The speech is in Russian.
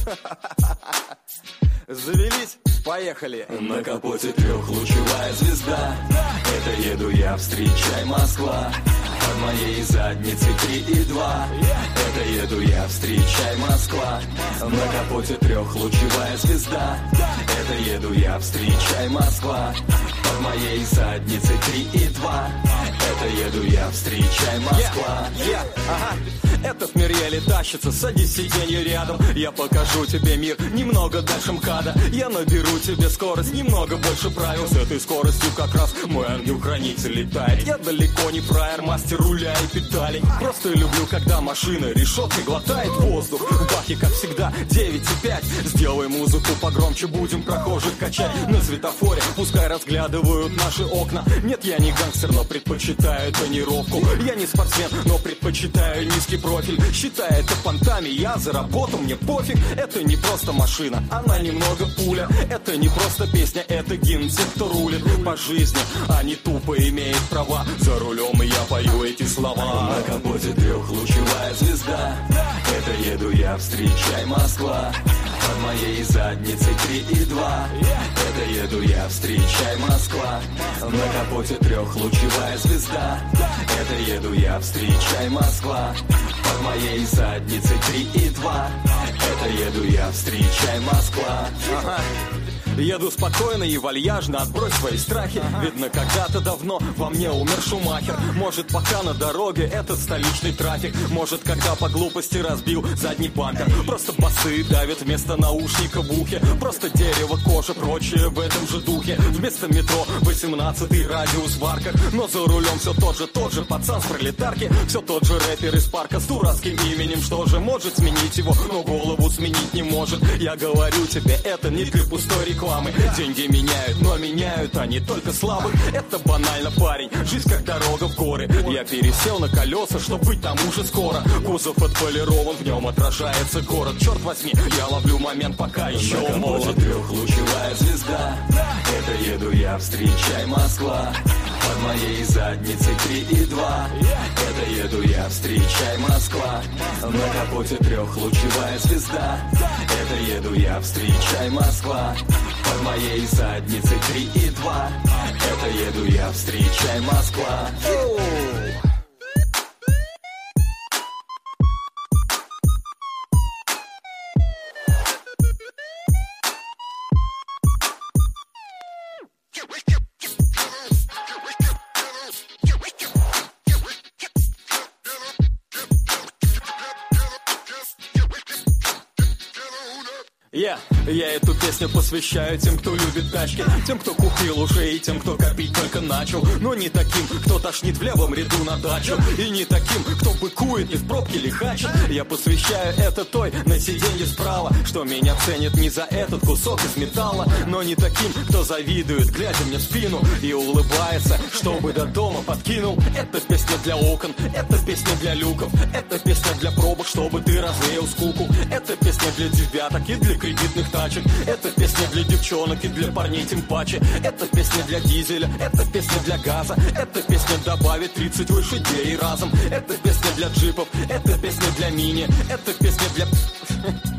Завелись? Поехали. На капоте трехлучевая звезда. Это еду я, встречай, Москва. Под моей задницей 3 и 2. Это еду я, встречай, Москва. На капоте трехлучевая звезда. Это еду я, встречай, Москва. Под моей задницей 3 и 2. Это еду я, встречай, Москва. Этот мир еле тащится, садись в сиденье рядом. Я покажу тебе мир немного дальше МКАДа. Я наберу тебе скорость немного больше правил. С этой скоростью как раз мой ангел-хранитель летает. Я далеко не фраер, мастер руля и педалей. Просто люблю, когда машина решеткой глотает воздух. В баке, как всегда, 9,5. Сделай музыку погромче, будем прохожих качать. На светофоре пускай разглядывают наши окна. Нет, я не гангстер, но предпочитаю тонировку. Я не спортсмен, но предпочитаю низкий профиль. Считай это понтами, я заработал, мне пофиг. Это не просто машина, она немного пуля. Это не просто песня, это гимн тех, кто рулит по жизни, а не тупо имеет права. За рулем и я пою эти слова. На капоте трехлучевая звезда. Это еду я, встречай, Москва. Под моей задницей 3 и 2. Это еду я, встречай, Москва. На капоте трехлучевая звезда. Это еду я, встречай, Москва. Под моей задницей 3 и 2. Это еду я, встречай, Москва. Еду спокойно и вальяжно, отбрось свои страхи. Видно, когда-то давно во мне умер Шумахер. Может, пока на дороге этот столичный трафик. Может, когда по глупости разбил задний бампер. Просто басы давят вместо наушника в ухе. Просто дерево, кожа, прочее в этом же духе. Вместо метро 18-й радиус в арках. Но за рулем все тот же пацан с пролетарки. Все тот же рэпер из парка с дурацким именем. Что же может сменить его, но голову сменить не может. Я говорю тебе, это не для пустой рекламы. Деньги меняют, но меняют они только слабых. Это банально, парень, жизнь как дорога в горы. Я пересел на колеса, чтоб быть там уже скоро. Кузов отполирован, в нем отражается город. Черт возьми, я ловлю момент, пока еще молод. Трехлучевая звезда. Это еду я, встречай, Москва. Под моей задницей 3 и 2. Это еду я, встречай, Москва. На капоте трехлучевая звезда. Это еду я, встречай, Москва. Под моей задницей 3 и 2. Это еду я, встречай, Москва. Я эту песню посвящаю тем, кто любит тачки. Тем, кто купил уже, и тем, кто копить только начал. Но не таким, кто тошнит в левом ряду на дачу. И не таким, кто быкует и в пробке лихачит. Я посвящаю это той на сиденье справа, что меня ценит не за этот кусок из металла. Но не таким, кто завидует, глядя мне в спину и улыбается, чтобы до дома подкинул. Это песня для окон, это песня для люков. Это песня для пробок, чтобы ты развеял скуку. Это песня для девяток и для кредитных тачек. Это песня для девчонок и для парней тем паче. Это песня для дизеля, это песня для газа. Это песня добавит 30 лошадей разом. Это песня для джипов, это песня для мини. Это песня для...